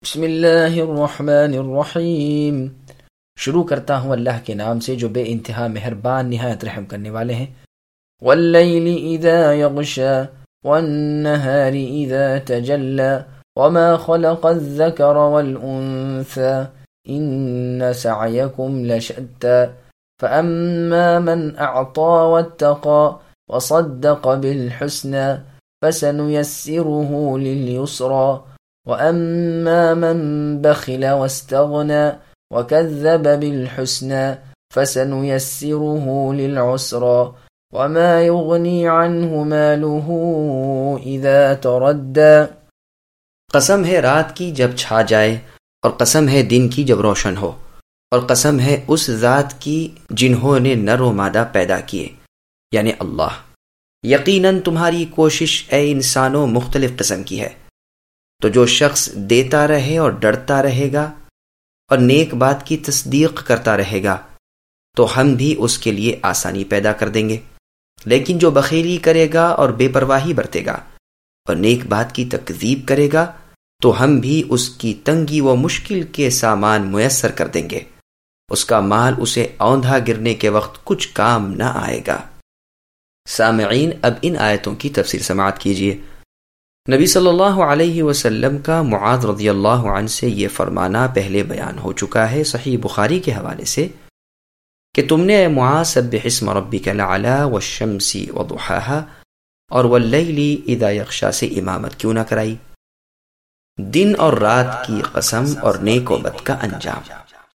بسم اللہ الرحمن الرحیم۔ شروع کرتا ہوں اللہ کے نام سے جو بے انتہا مہربان نہایت رحم کرنے والے ہیں۔ واللیل اذا یغشا والنہار اذا تجلی وما خلق الذکر والانثى ان سعیکم لشتی فاما من اعطى واتقى وصدق بالحسنى فسنيسره لليسرى وَأَمَّا مَن بَخِلَ وَاسْتَغْنَى وَكَذَّبَ بِالْحُسْنَى فَسَنُيَسِّرُهُ لِلْعُسْرَى وَمَا يُغْنِي عَنْهُ مَالُهُ إِذَا تَرَدَّى۔ قسم ہے رات کی جب چھا جائے، اور قسم ہے دن کی جب روشن ہو، اور قسم ہے اس ذات کی جنہوں نے نر و مادہ پیدا کیے، یعنی اللہ۔ یقیناً تمہاری کوشش اے انسانوں مختلف قسم کی ہے، تو جو شخص دیتا رہے اور ڈرتا رہے گا اور نیک بات کی تصدیق کرتا رہے گا تو ہم بھی اس کے لیے آسانی پیدا کر دیں گے، لیکن جو بخیلی کرے گا اور بے پرواہی برتے گا اور نیک بات کی تکذیب کرے گا تو ہم بھی اس کی تنگی و مشکل کے سامان میسر کر دیں گے، اس کا مال اسے اوندھا گرنے کے وقت کچھ کام نہ آئے گا۔ سامعین، اب ان آیتوں کی تفسیر سماعت کیجیے۔ نبی صلی اللہ علیہ وسلم کا معاذ رضی اللہ عنہ سے یہ فرمانا پہلے بیان ہو چکا ہے صحیح بخاری کے حوالے سے کہ تم نے اے معاذ سبح اسم ربک الاعلی والشمس وضحاها اور واللیل اذا یغشا سے امامت کیوں نہ کرائی؟ دن اور رات کی قسم اور نیک و بد کا انجام۔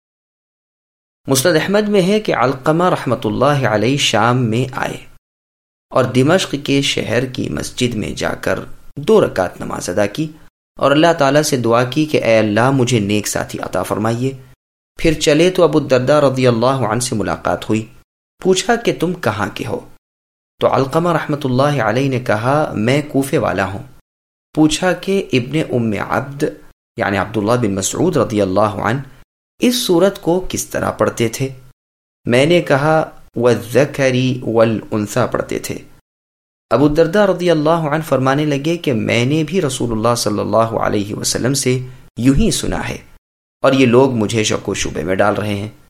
مسند احمد میں ہے کہ علقمہ رحمۃ اللہ علیہ شام میں آئے اور دمشق کے شہر کی مسجد میں جا کر 2 رکعت نماز ادا کی اور اللہ تعالیٰ سے دعا کی کہ اے اللہ مجھے نیک ساتھی عطا فرمائیے۔ پھر چلے تو ابو الدرداء رضی اللہ عنہ سے ملاقات ہوئی، پوچھا کہ تم کہاں کے ہو؟ تو علقمہ رحمۃ اللہ علیہ نے کہا میں کوفے والا ہوں۔ پوچھا کہ ابن ام عبد یعنی عبداللہ بن مسعود رضی اللہ عنہ اس سورت کو کس طرح پڑھتے تھے؟ میں نے کہا والذکر والانثی پڑھتے تھے۔ ابو الدرداء رضی اللہ عنہ فرمانے لگے کہ میں نے بھی رسول اللہ صلی اللہ علیہ وسلم سے یوں ہی سنا ہے، اور یہ لوگ مجھے شک و شبے میں ڈال رہے ہیں۔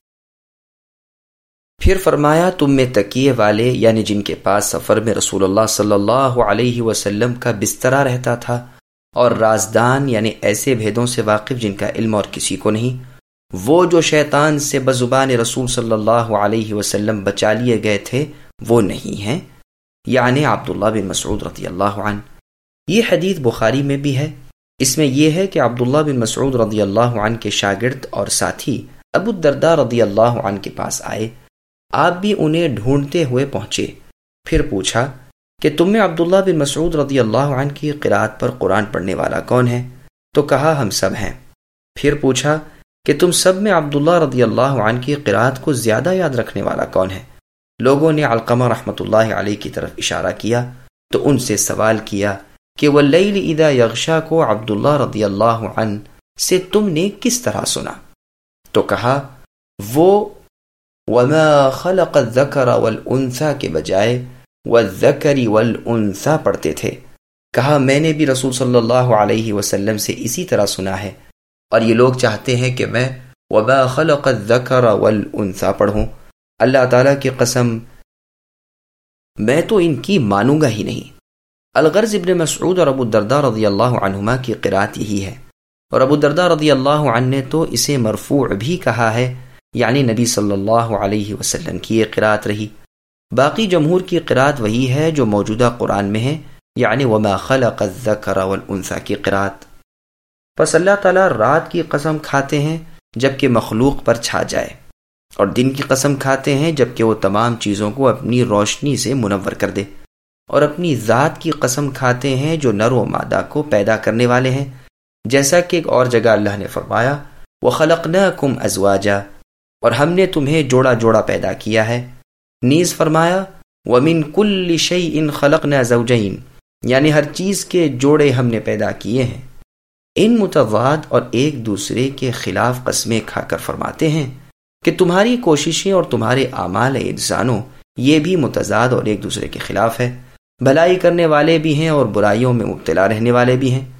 پھر فرمایا تم میں تکیے والے یعنی جن کے پاس سفر میں رسول اللہ صلی اللہ علیہ وسلم کا بسترا رہتا تھا، اور رازدان یعنی ایسے بھیدوں سے واقف جن کا علم اور کسی کو نہیں، وہ جو شیطان سے بزبان رسول صلی اللہ علیہ وسلم بچا لیے گئے تھے وہ نہیں ہیں، یعنی عبداللہ بن مسعود رضی اللہ عنہ۔ یہ حدیث بخاری میں بھی ہے۔ اس میں یہ ہے کہ عبداللہ بن مسعود رضی اللہ عنہ کے شاگرد اور ساتھی ابو الدرداء رضی اللہ عنہ کے پاس آئے، آپ بھی انہیں ڈھونڈتے ہوئے پہنچے۔ پھر پوچھا کہ تم میں عبداللہ بن مسعود رضی اللہ عنہ کی قرات پر قرآن پڑھنے والا کون ہے؟ تو کہا ہم سب ہیں۔ پھر پوچھا کہ تم سب میں عبداللہ رضی اللہ عنہ کی قرات کو زیادہ یاد رکھنے والا کون ہے؟ لوگوں نے علقمہ رحمۃ اللہ علیہ کی طرف اشارہ کیا تو ان سے سوال کیا کہ واللیل اذا یغشا کو عبداللہ رضی اللہ عنہ سے تم نے کس طرح سنا؟ تو کہا وہ وما خلق الذکر والانثی کے بجائے والذکر والانثی پڑھتے تھے۔ کہا میں نے بھی رسول صلی اللہ علیہ وسلم سے اسی طرح سنا ہے، اور یہ لوگ چاہتے ہیں کہ میں وما خلق الذکر والانثی پڑھوں۔ اللہ تعالیٰ کی قسم میں تو ان کی مانوں گا ہی نہیں۔ الغرض ابن مسعود اور ابو الدرداء رضی اللہ عنہما کی قرات یہی ہے، اور ابو الدرداء رضی اللہ عنہ نے تو اسے مرفوع بھی کہا ہے، یعنی نبی صلی اللہ علیہ وسلم کی یہ قرات رہی۔ باقی جمہور کی قرات وہی ہے جو موجودہ قرآن میں ہے، یعنی وما خلق الذکر والانثی کی قرات۔ پس اللہ تعالیٰ رات کی قسم کھاتے ہیں جبکہ مخلوق پر چھا جائے، اور دن کی قسم کھاتے ہیں جبکہ وہ تمام چیزوں کو اپنی روشنی سے منور کر دے، اور اپنی ذات کی قسم کھاتے ہیں جو نر و مادہ کو پیدا کرنے والے ہیں، جیسا کہ ایک اور جگہ اللہ نے فرمایا وَخَلَقْنَاكُمْ أَزْوَاجًا، اور ہم نے تمہیں جوڑا جوڑا پیدا کیا ہے۔ نیز فرمایا وَمِن كُلِّ شَيْءٍ خَلَقْنَا زَوْجَيْنِ، یعنی ہر چیز کے جوڑے ہم نے پیدا کیے ہیں۔ ان متضاد اور ایک دوسرے کے خلاف قسمیں کھا کر فرماتے ہیں کہ تمہاری کوششیں اور تمہارے اعمال انسانوں یہ بھی متضاد اور ایک دوسرے کے خلاف ہے، بھلائی کرنے والے بھی ہیں اور برائیوں میں مبتلا رہنے والے بھی ہیں۔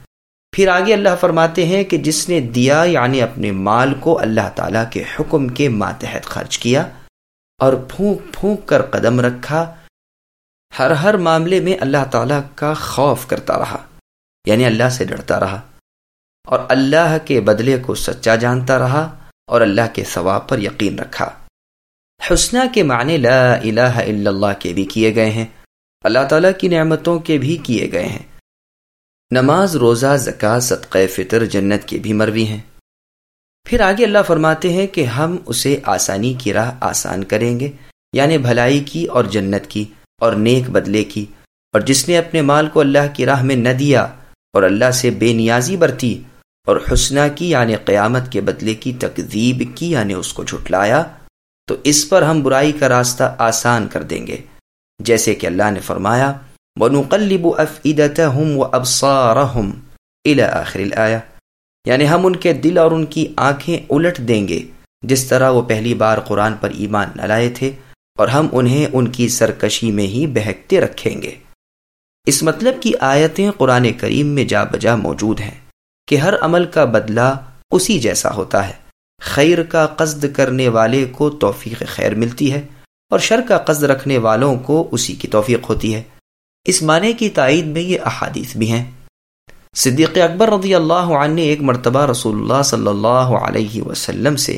پھر آگے اللہ فرماتے ہیں کہ جس نے دیا یعنی اپنے مال کو اللہ تعالیٰ کے حکم کے ماتحت خرچ کیا اور پھونک پھونک کر قدم رکھا، ہر معاملے میں اللہ تعالیٰ کا خوف کرتا رہا، یعنی اللہ سے ڈرتا رہا، اور اللہ کے بدلے کو سچا جانتا رہا اور اللہ کے ثواب پر یقین رکھا۔ حسنہ کے معنی لا الہ الا اللہ کے بھی کیے گئے ہیں، اللہ تعالیٰ کی نعمتوں کے بھی کیے گئے ہیں۔ نماز، روزہ، زکوٰۃ، صدقہ فطر جنت کے بھی مروی ہیں۔ پھر آگے اللہ فرماتے ہیں کہ ہم اسے آسانی کی راہ آسان کریں گے، یعنی بھلائی کی اور جنت کی اور نیک بدلے کی، اور جس نے اپنے مال کو اللہ کی راہ میں نہ دیا اور اللہ سے بے نیازی برتی اور حسنہ کی یعنی قیامت کے بدلے کی تکذیب کی یعنی اس کو جھٹلایا، تو اس پر ہم برائی کا راستہ آسان کر دیں گے، جیسے کہ اللہ نے فرمایا وَنُقَلِّبُ أَفْئِدَتَهُمْ وَأَبْصَارَهُمْ إِلَى آخر الآیہ، یعنی ہم ان کے دل اور ان کی آنکھیں الٹ دیں گے جس طرح وہ پہلی بار قرآن پر ایمان نہ لائے تھے، اور ہم انہیں ان کی سرکشی میں ہی بہکتے رکھیں گے۔ اس مطلب کی آیتیں قرآن کریم میں جا بجا موجود ہیں کہ ہر عمل کا بدلہ اسی جیسا ہوتا ہے، خیر کا قصد کرنے والے کو توفیق خیر ملتی ہے اور شر کا قصد رکھنے والوں کو اسی کی توفیق ہوتی ہے۔ اس معنی کی تائید میں یہ احادیث بھی ہیں۔ صدیق اکبر رضی اللہ عنہ نے ایک مرتبہ رسول اللہ صلی اللہ علیہ وسلم سے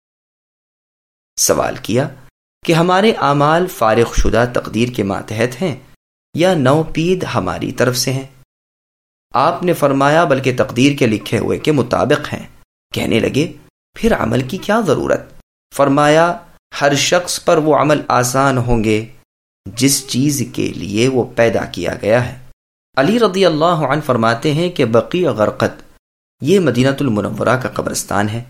سوال کیا کہ ہمارے اعمال فارغ شدہ تقدیر کے ماتحت ہیں یا نوپید ہماری طرف سے ہیں؟ آپ نے فرمایا بلکہ تقدیر کے لکھے ہوئے کے مطابق ہیں۔ کہنے لگے پھر عمل کی کیا ضرورت؟ فرمایا ہر شخص پر وہ عمل آسان ہوں گے جس چیز کے لیے وہ پیدا کیا گیا ہے۔ علی رضی اللہ عنہ فرماتے ہیں کہ بقیع غرقد یہ مدینہ المنورہ کا قبرستان ہے،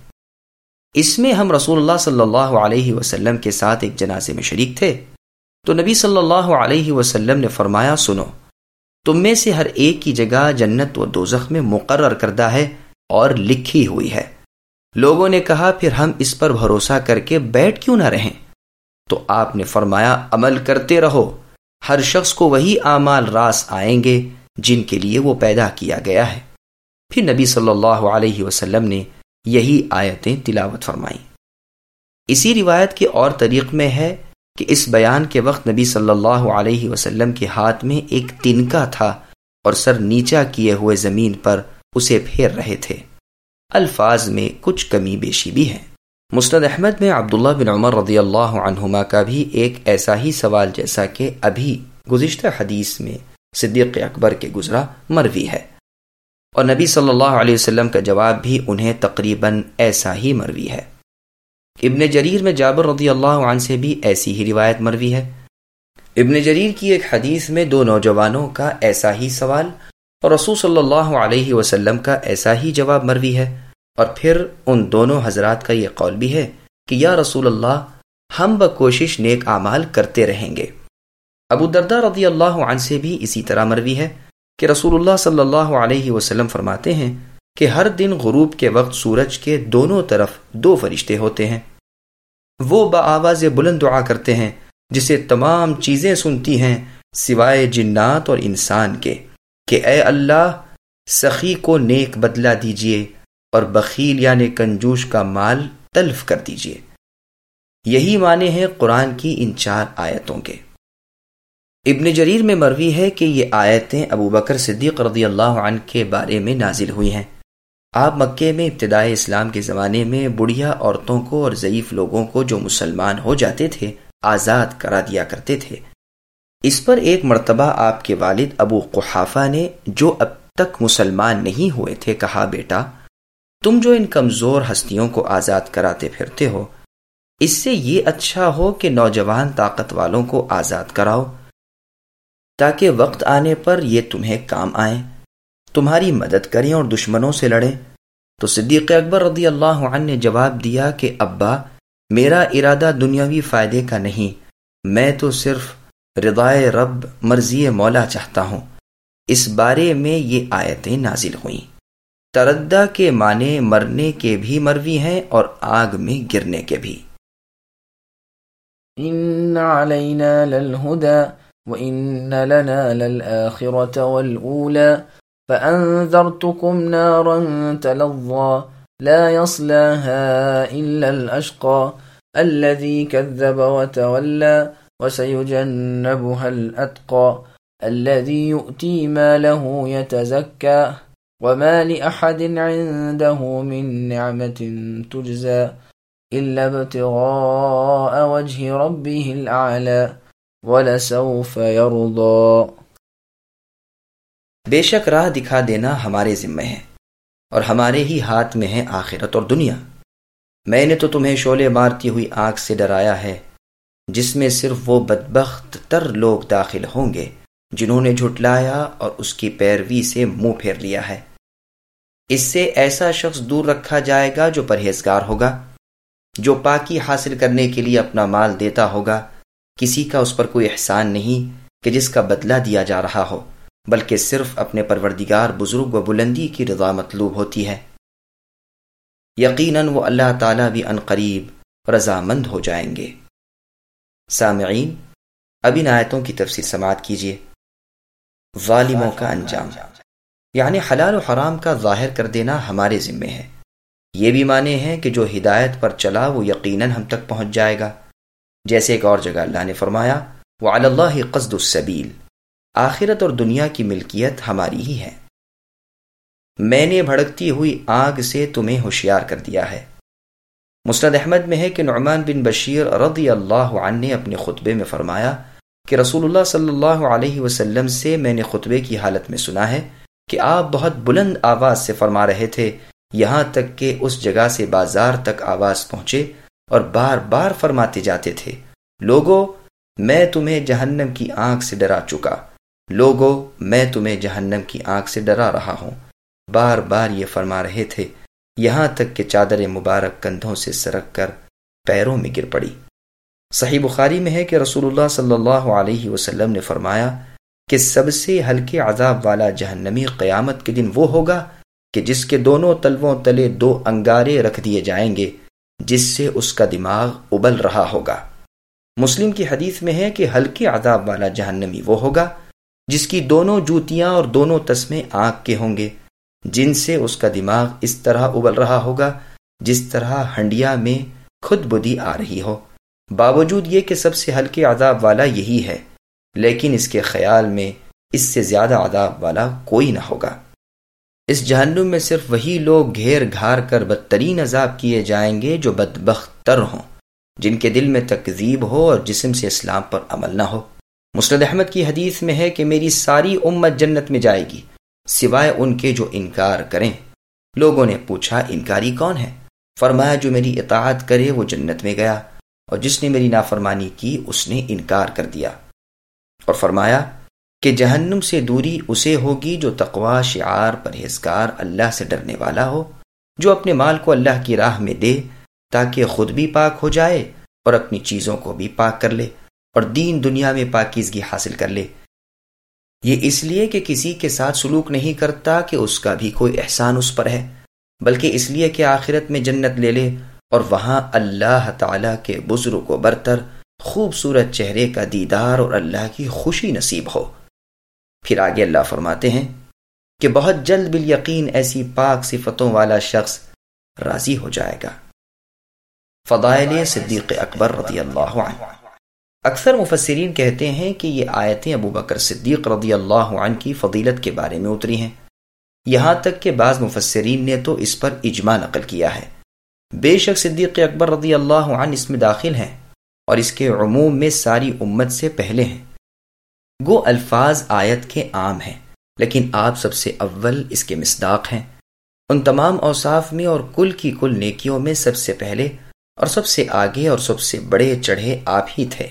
اس میں ہم رسول اللہ صلی اللہ علیہ وسلم کے ساتھ ایک جنازے میں شریک تھے، تو نبی صلی اللہ علیہ وسلم نے فرمایا سنو، تم میں سے ہر ایک کی جگہ جنت و دوزخ میں مقرر کردہ ہے اور لکھی ہوئی ہے۔ لوگوں نے کہا پھر ہم اس پر بھروسہ کر کے بیٹھ کیوں نہ رہیں؟ تو آپ نے فرمایا عمل کرتے رہو، ہر شخص کو وہی اعمال راس آئیں گے جن کے لیے وہ پیدا کیا گیا ہے۔ پھر نبی صلی اللہ علیہ وسلم نے یہی آیتیں تلاوت فرمائیں۔ اسی روایت کے اور طریق میں ہے کہ اس بیان کے وقت نبی صلی اللہ علیہ وسلم کے ہاتھ میں ایک تنکا تھا اور سر نیچا کیے ہوئے زمین پر اسے پھیر رہے تھے۔ الفاظ میں کچھ کمی بیشی بھی ہے۔ مسند احمد میں عبداللہ بن عمر رضی اللہ عنہما کا بھی ایک ایسا ہی سوال جیسا کہ ابھی گزشتہ حدیث میں صدیق اکبر کے گزرا مروی ہے، اور نبی صلی اللہ علیہ وسلم کا جواب بھی انہیں تقریباً ایسا ہی مروی ہے۔ ابن جریر میں جابر رضی اللہ عنہ سے بھی ایسی ہی روایت مروی ہے۔ ابن جریر کی ایک حدیث میں دو نوجوانوں کا ایسا ہی سوال اور رسول صلی اللہ علیہ وسلم کا ایسا ہی جواب مروی ہے، اور پھر ان دونوں حضرات کا یہ قول بھی ہے کہ یا رسول اللہ ہم بکوشش نیک اعمال کرتے رہیں گے۔ ابو درداء رضی اللہ عنہ سے بھی اسی طرح مروی ہے کہ رسول اللہ صلی اللہ علیہ وسلم فرماتے ہیں کہ ہر دن غروب کے وقت سورج کے دونوں طرف دو فرشتے ہوتے ہیں، وہ بآواز بلند دعا کرتے ہیں جسے تمام چیزیں سنتی ہیں سوائے جنات اور انسان کے، کہ اے اللہ سخی کو نیک بدلہ دیجئے اور بخیل یعنی کنجوش کا مال تلف کر دیجئے۔ یہی معنی ہے قرآن کی ان 4 آیتوں کے۔ ابن جریر میں مروی ہے کہ یہ آیتیں ابو بکر صدیق رضی اللہ عنہ کے بارے میں نازل ہوئی ہیں۔ آپ مکے میں ابتدائے اسلام کے زمانے میں بڑھیا عورتوں کو اور ضعیف لوگوں کو جو مسلمان ہو جاتے تھے آزاد کرا دیا کرتے تھے۔ اس پر ایک مرتبہ آپ کے والد ابو قحافہ نے جو اب تک مسلمان نہیں ہوئے تھے کہا بیٹا تم جو ان کمزور ہستیوں کو آزاد کراتے پھرتے ہو، اس سے یہ اچھا ہو کہ نوجوان طاقت والوں کو آزاد کراؤ تاکہ وقت آنے پر یہ تمہیں کام آئیں، تمہاری مدد کریں اور دشمنوں سے لڑیں۔ تو صدیق اکبر رضی اللہ عنہ نے جواب دیا کہ ابا میرا ارادہ دنیاوی فائدے کا نہیں، میں تو صرف رضائے رب مرضی مولا چاہتا ہوں۔ اس بارے میں یہ آیتیں نازل ہوئیں۔ تردہ کے معنی مرنے کے بھی مروی ہیں اور آگ میں گرنے کے بھی۔ ان علینا للہدى وان لنا للآخرة والأولى فأنذرتكم نارا تلظى لا يصلاها إلا الأشقى الذي كذب وتولى وسيجنبها الأتقى الذي يؤتي ماله يتزكى وما لأحد عنده من نعمة تجزى إلا ابتغاء وجه ربه الأعلى وَلَسَوْفَ يَرْضَى۔ بے شک راہ دکھا دینا ہمارے ذمہ ہے اور ہمارے ہی ہاتھ میں ہے آخرت اور دنیا۔ میں نے تو تمہیں شعلے مارتی ہوئی آنکھ سے ڈرایا ہے جس میں صرف وہ بدبخت تر لوگ داخل ہوں گے جنہوں نے جھٹلایا اور اس کی پیروی سے منہ پھیر لیا ہے۔ اس سے ایسا شخص دور رکھا جائے گا جو پرہیزگار ہوگا، جو پاکی حاصل کرنے کے لیے اپنا مال دیتا ہوگا۔ کسی کا اس پر کوئی احسان نہیں کہ جس کا بدلہ دیا جا رہا ہو، بلکہ صرف اپنے پروردگار بزرگ و بلندی کی رضا مطلوب ہوتی ہے۔ یقیناً وہ اللہ تعالیٰ بھی عنقریب رضامند ہو جائیں گے۔ سامعین، اب ان آیتوں کی تفسیر سماعت کیجیے۔ ظالموں کا انجام، یعنی حلال و حرام کا ظاہر کر دینا ہمارے ذمہ ہے۔ یہ بھی معنی ہے کہ جو ہدایت پر چلا وہ یقیناً ہم تک پہنچ جائے گا۔ جیسے ایک اور جگہ اللہ نے فرمایا وَعَلَى اللَّهِ قَصْدُ السَّبِيلِ، آخرت اور دنیا کی ملکیت ہماری ہی ہے۔ میں نے بھڑکتی ہوئی آگ سے تمہیں ہوشیار کر دیا ہے۔ مسند احمد میں ہے کہ نعمان بن بشیر رضی اللہ عنہ نے اپنے خطبے میں فرمایا کہ رسول اللہ صلی اللہ علیہ وسلم سے میں نے خطبے کی حالت میں سنا ہے کہ آپ بہت بلند آواز سے فرما رہے تھے، یہاں تک کہ اس جگہ سے بازار تک آواز پہنچے، اور بار بار فرماتے جاتے تھے، لوگو میں تمہیں جہنم کی آنکھ سے ڈرا چکا، لوگو میں تمہیں جہنم کی آنکھ سے ڈرا رہا ہوں۔ بار بار یہ فرما رہے تھے یہاں تک کہ چادر مبارک کندھوں سے سرک کر پیروں میں گر پڑی۔ صحیح بخاری میں ہے کہ رسول اللہ صلی اللہ علیہ وسلم نے فرمایا کہ سب سے ہلکے عذاب والا جہنمی قیامت کے دن وہ ہوگا کہ جس کے دونوں تلووں تلے 2 انگارے رکھ دیے جائیں گے جس سے اس کا دماغ ابل رہا ہوگا۔ مسلم کی حدیث میں ہے کہ ہلکے عذاب والا جہنمی وہ ہوگا جس کی دونوں جوتیاں اور دونوں تسمے آگ کے ہوں گے، جن سے اس کا دماغ اس طرح ابل رہا ہوگا جس طرح ہنڈیا میں خود بدی آ رہی ہو۔ باوجود یہ کہ سب سے ہلکے عذاب والا یہی ہے، لیکن اس کے خیال میں اس سے زیادہ عذاب والا کوئی نہ ہوگا۔ اس جہنم میں صرف وہی لوگ گھیر گھار کر بدترین عذاب کیے جائیں گے جو بدبخت تر ہوں، جن کے دل میں تکذیب ہو اور جسم سے اسلام پر عمل نہ ہو۔ مسند احمد کی حدیث میں ہے کہ میری ساری امت جنت میں جائے گی سوائے ان کے جو انکار کریں۔ لوگوں نے پوچھا انکاری کون ہے؟ فرمایا جو میری اطاعت کرے وہ جنت میں گیا، اور جس نے میری نافرمانی کی اس نے انکار کر دیا۔ اور فرمایا کہ جہنم سے دوری اسے ہوگی جو تقوی شعار پرہیزگار اللہ سے ڈرنے والا ہو، جو اپنے مال کو اللہ کی راہ میں دے تاکہ خود بھی پاک ہو جائے اور اپنی چیزوں کو بھی پاک کر لے اور دین دنیا میں پاکیزگی حاصل کر لے۔ یہ اس لیے کہ کسی کے ساتھ سلوک نہیں کرتا کہ اس کا بھی کوئی احسان اس پر ہے، بلکہ اس لیے کہ آخرت میں جنت لے لے اور وہاں اللہ تعالیٰ کے بزرگ و برتر خوبصورت چہرے کا دیدار اور اللہ کی خوشی نصیب ہو۔ پھر آگے اللہ فرماتے ہیں کہ بہت جلد بالیقین ایسی پاک صفتوں والا شخص راضی ہو جائے گا۔ فضائل صدیق اکبر رضی اللہ عنہ۔ اکثر مفسرین کہتے ہیں کہ یہ آیتیں ابو بکر صدیق رضی اللہ عنہ کی فضیلت کے بارے میں اتری ہیں، یہاں تک کہ بعض مفسرین نے تو اس پر اجماع نقل کیا ہے۔ بے شک صدیق اکبر رضی اللہ عنہ اس میں داخل ہیں اور اس کے عموم میں ساری امت سے پہلے ہیں۔ گو الفاظ آیت کے عام ہیں، لیکن آپ سب سے اول اس کے مصداق ہیں۔ ان تمام اوصاف میں اور کل کی کل نیکیوں میں سب سے پہلے اور سب سے آگے اور سب سے بڑے چڑھے آپ ہی تھے۔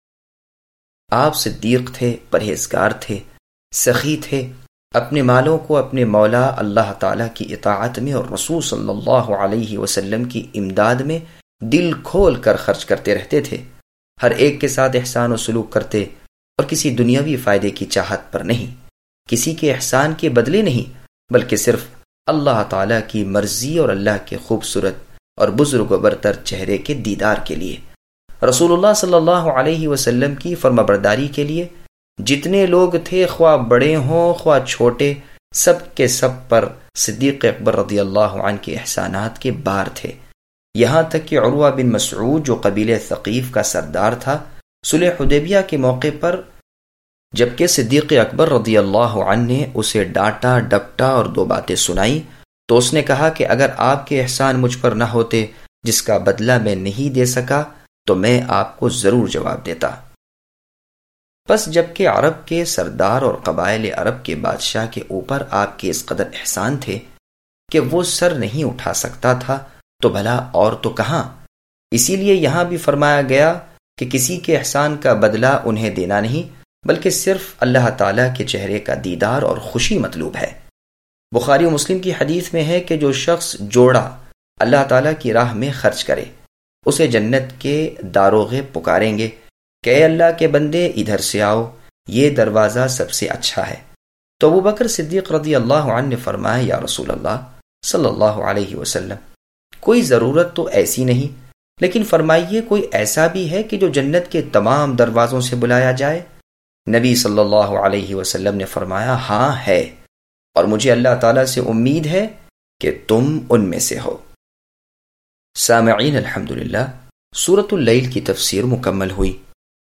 آپ صدیق تھے، پرہیزگار تھے، سخی تھے، اپنے مالوں کو اپنے مولا اللہ تعالیٰ کی اطاعت میں اور رسول صلی اللہ علیہ وسلم کی امداد میں دل کھول کر خرچ کرتے رہتے تھے، ہر ایک کے ساتھ احسان و سلوک کرتے اور کسی دنیاوی فائدے کی چاہت پر نہیں، کسی کے احسان کے بدلے نہیں، بلکہ صرف اللہ تعالیٰ کی مرضی اور اللہ کے خوبصورت اور بزرگ و برتر چہرے کے دیدار کے لیے، رسول اللہ صلی اللہ علیہ وسلم کی فرمانبرداری کے لیے۔ جتنے لوگ تھے خواہ بڑے ہوں خواہ چھوٹے، سب کے سب پر صدیق اکبر رضی اللہ عنہ کے احسانات کے بار تھے، یہاں تک کہ عروہ بن مسعود جو قبیلہ ثقیف کا سردار تھا، صلح حدیبیہ کے موقع پر جبکہ صدیق اکبر رضی اللہ عنہ نے اسے ڈانٹا ڈپٹا اور 2 باتیں سنائی تو اس نے کہا کہ اگر آپ کے احسان مجھ پر نہ ہوتے جس کا بدلہ میں نہیں دے سکا تو میں آپ کو ضرور جواب دیتا۔ پس جبکہ عرب کے سردار اور قبائل عرب کے بادشاہ کے اوپر آپ کے اس قدر احسان تھے کہ وہ سر نہیں اٹھا سکتا تھا تو بھلا اور تو کہاں؟ اسی لیے یہاں بھی فرمایا گیا کہ کسی کے احسان کا بدلہ انہیں دینا نہیں بلکہ صرف اللہ تعالیٰ کے چہرے کا دیدار اور خوشی مطلوب ہے۔ بخاری و مسلم کی حدیث میں ہے کہ جو شخص جوڑا اللہ تعالیٰ کی راہ میں خرچ کرے اسے جنت کے داروغے پکاریں گے کہ اے اللہ کے بندے ادھر سے آؤ، یہ دروازہ سب سے اچھا ہے۔ تو ابو بکر صدیق رضی اللہ عنہ نے فرمایا یا رسول اللہ صلی اللہ علیہ وسلم، کوئی ضرورت تو ایسی نہیں، لیکن فرمائیے کوئی ایسا بھی ہے کہ جو جنت کے تمام دروازوں سے بلایا جائے؟ نبی صلی اللہ علیہ وسلم نے فرمایا ہاں ہے، اور مجھے اللہ تعالیٰ سے امید ہے کہ تم ان میں سے ہو۔ سامعین الحمدللہ، سورۃ اللیل کی تفسیر مکمل ہوئی۔